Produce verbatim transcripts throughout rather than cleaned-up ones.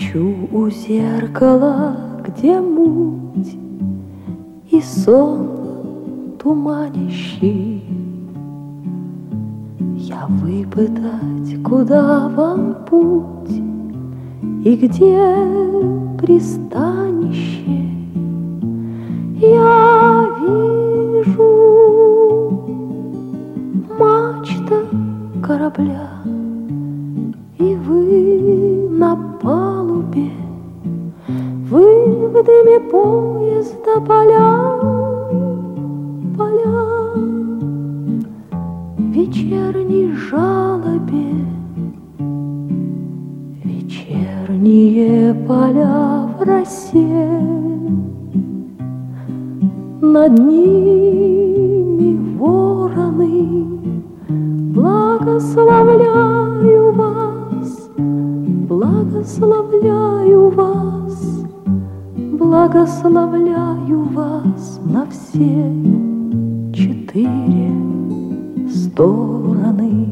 Стою у зеркала, где муть и сон туманящий. Я выпытать, куда вам путь и где пристанище. Я вижу мачта корабля, и вы на палубе, вы в дыме поезда поля, поля в вечерней жалобе, вечерние поля в росе. Над ними вороны, благословляю вас, благословляю вас, благословляю вас на все четыре стороны.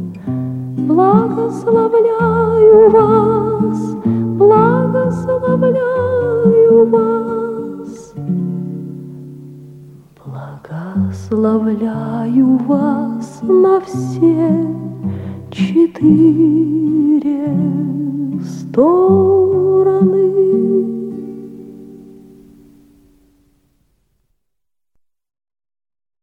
Благословляю вас, благословляю вас, благословляю вас на все четыре стороны.